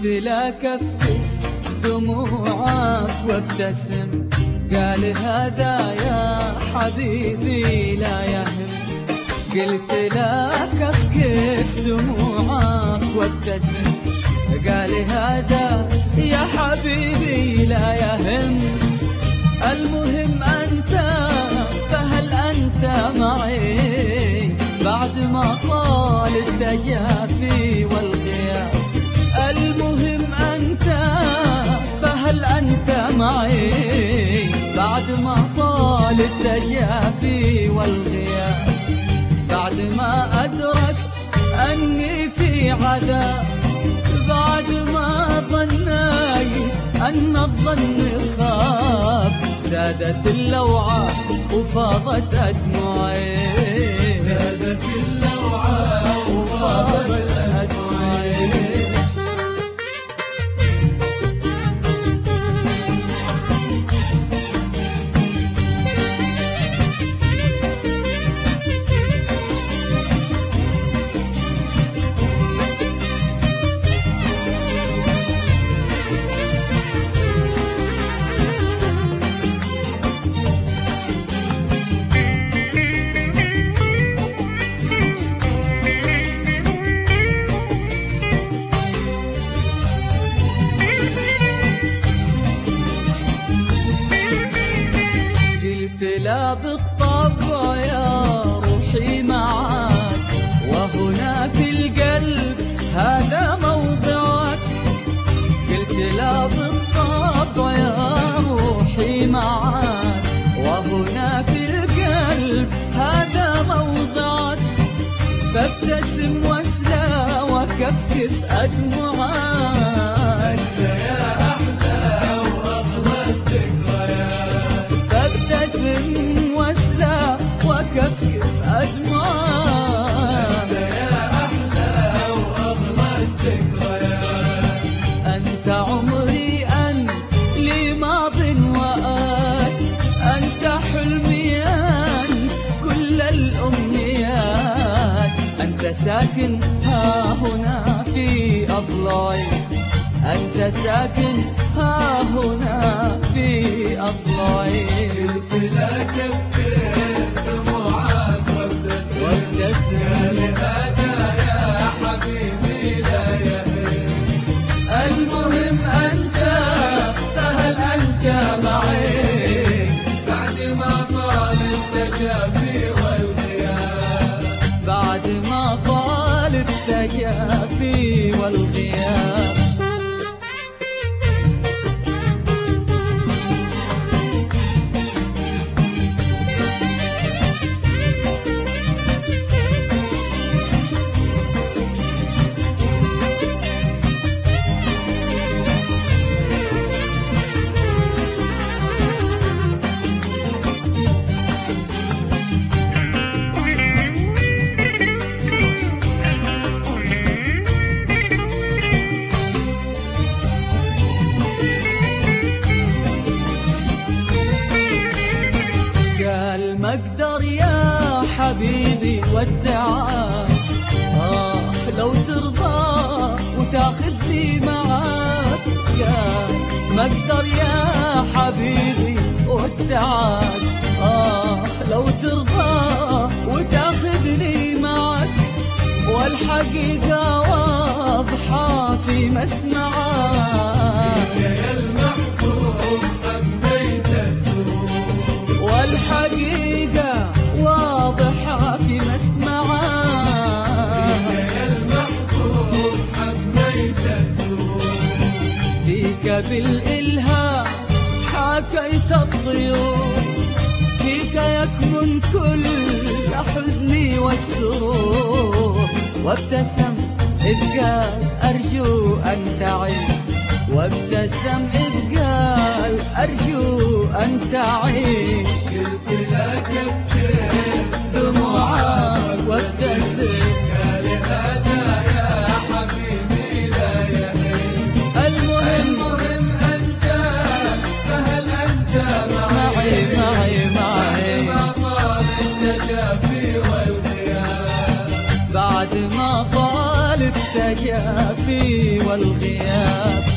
قلت لا كفكف دموعك وابتسم، قال هذا يا حبيبي لا يهم. قلت لا كفكف دموعك وابتسم، قال هذا يا حبيبي لا يهم. المهم أنت، فهل أنت معي بعد ما طال التجافي والغياب؟ المهم أنت، فهل أنت معي بعد ما طال التجافي والغياب؟ بعد ما أدركت أني في عذاب، بعد ما ظنيت أن الظن خاب، زادت اللوعة وفاضت أدمعي، زادت اللوعة وفاضت أدمعي. لا بالطبع يا روحي معاك، وهنا في القلب هذا موضعك. قلت لا بالطبع يا روحي معاك، وهنا في القلب هذا موضعك. فابتسم واسلى وكفكف أدمعك، أنت يا أحلى وأغلى الذكريات. فابتسم واسلى وكفكف أدمعك، أنت يا أحلى وأغلى الذكريات. أنت عمري، أنت لي ماض وآت، أنت حلمي، أنت كل الأمنيات. أنت ساكن ها هنا في أضلاعي، أنت ساكن ها هنا في أضلاعي. قلت لا كفكف دموعك وابتسم، قال هذا يا حبيبي لا يهم. المهم أنت، فهل أنت معي بعد ما طال التجافي والغياب؟ بعد ما طال التجافي والغياب. قال ما اقدر يا حبيبي ودعك، لو ترضى وتاخذني معاك. قال ما اقدر يا حبيبي ودعك، لو ترضى وتاخذني معاك. والحقيقة واضحة في مسمعك، يا المحبوب حبيت السرور. والحقيقة واضحة في مسمعك، يا المحبوب حبيت السرور. فيك بالإلهام حكيت الطيور، فيك يكمن كل حزني والسرور. وابتسم إذ قال أرجو أن تعيش، وابتسم إذ قال أرجو أن تعيش. قلت لا كفكف دموعك وابتسم، قال هذا يا حبيبي لا يهم. المهم أنت، فهل أنت معي معي معي ما طال التجافي والغياب؟ بعد ما طال التجافي والغياب